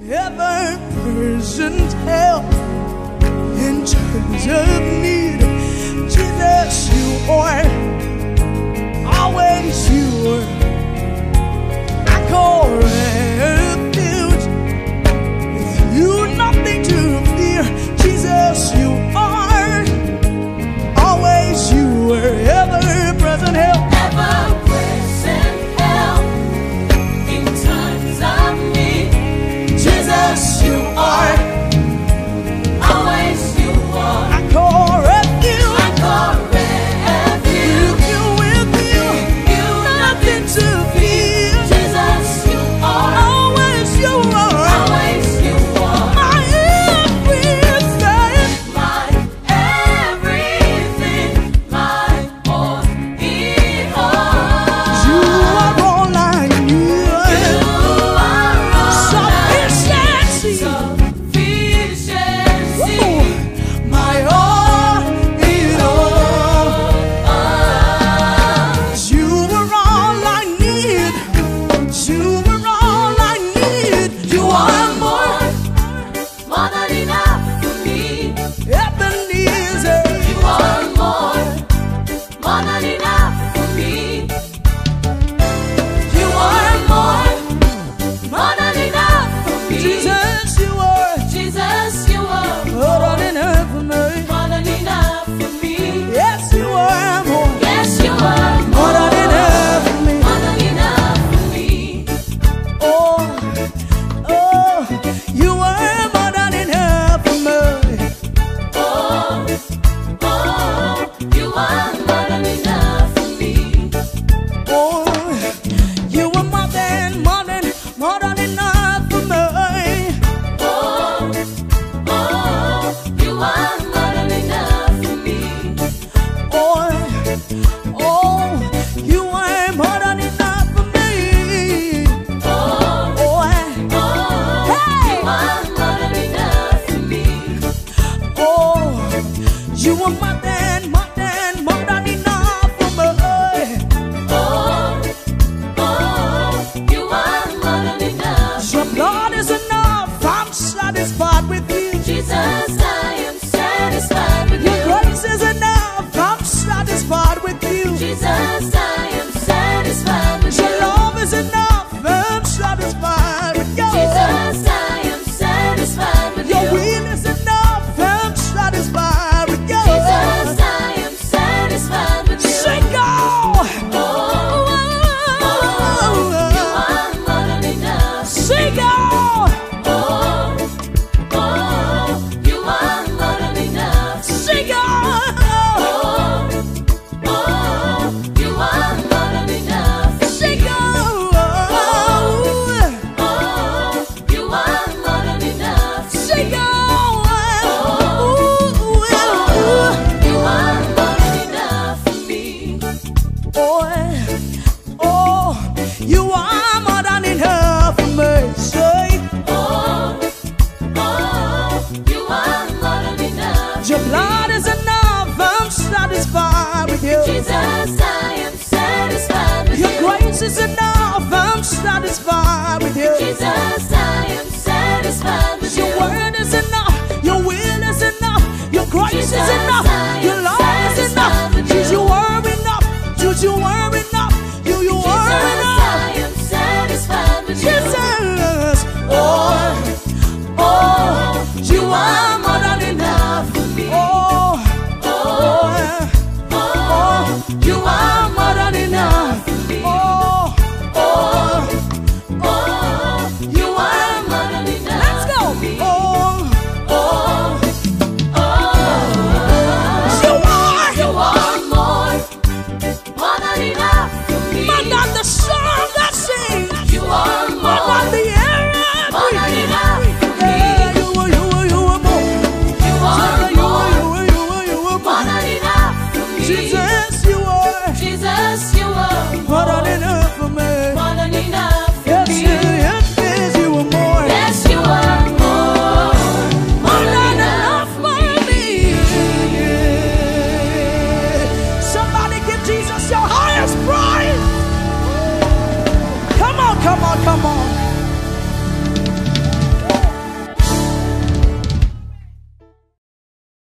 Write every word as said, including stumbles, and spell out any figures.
ever-present help in times of need. Jesus, you are always you are. I call refuge. With you, nothing to fear. Jesus, you are always you are ever-present help. Ever-present help in times of need. Jesus, you are always you are. I call refuge. I call refuge. With you, with you, You nothing to fear. Jesus, you are Always you are always you are. my everything. My everything, my all in all. You are all I need. You are all Sufficiency. sufficiency. Ooh, my all in all. You are all I need. You are all I need. You are more More than enough for me. Ebenezer. You are more, more than enough for me. You are more, more than enough for me. Jesus, you are Jesus, you are more than enough for me. more than enough for me. Yes, you are more, Yes, you are more than enough for me. more than enough for me. Oh, oh, you are more than enough for me. Oh, oh, you are more than enough for me. Oh, you are more than, more than, more than enough for me. Oh, oh, you are more than enough for me. Oh, oh, you are more than enough for me. Oh, Oh, oh, Hey! you are more than enough for me. oh, you are more than, more than, more than enough for me. Oh, oh, you are more than enough. Your blood is enough. I'm satisfied with you. Jesus, I am satisfied with Your you. grace is enough. I'm satisfied with you. Jesus, I am satisfied with Your you. love is enough. I'm satisfied with you. Jesus, I am satisfied with Your you. will is enough. I'm satisfied with you. Jesus, I am satisfied with you. Sing on. Oh, oh, you are more than enough. Sing on. Oh, oh, you are more than enough. Sing on. Oh, oh, you are more than enough. Sing on. Oh, you are more than enough. Sing on. Oh, you are more than enough for me. Oh, oh, you are more than enough for me. Say, Oh, oh, you are more than enough. your blood is enough. I'm satisfied with you. Jesus, I am satisfied with Your you. grace is enough.